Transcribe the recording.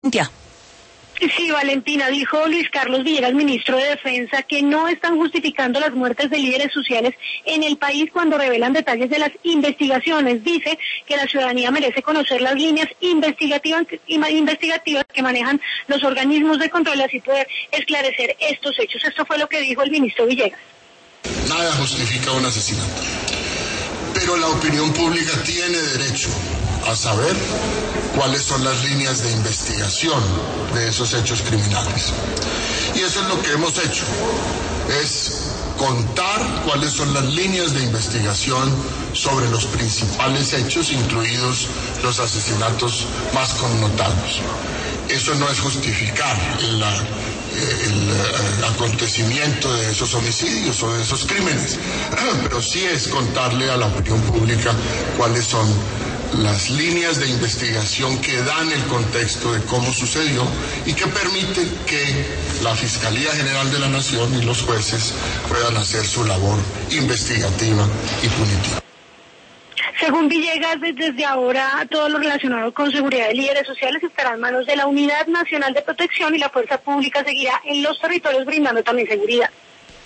Cintia. Sí, Valentina, dijo Luis Carlos Villegas, ministro de Defensa, que no están justificando las muertes de líderes sociales en el país cuando revelan detalles de las investigaciones. Dice que la ciudadanía merece conocer las líneas investigativas que manejan los organismos de control y así poder esclarecer estos hechos. Esto fue lo que dijo el ministro Villegas. Nada justifica un asesinato, pero la opinión pública tiene derecho a saber cuáles son las líneas de investigación de esos hechos criminales. Y eso es lo que hemos hecho, es contar cuáles son las líneas de investigación sobre los principales hechos, incluidos los asesinatos más connotados. Eso no es justificar el acontecimiento de esos homicidios o de esos crímenes, pero sí es contarle a la opinión pública cuáles son las líneas de investigación que dan el contexto de cómo sucedió y que permiten que la Fiscalía General de la Nación y los jueces puedan hacer su labor investigativa y punitiva. Según Villegas, desde ahora todo lo relacionado con seguridad de líderes sociales estará en manos de la Unidad Nacional de Protección y la Fuerza Pública seguirá en los territorios brindando también seguridad.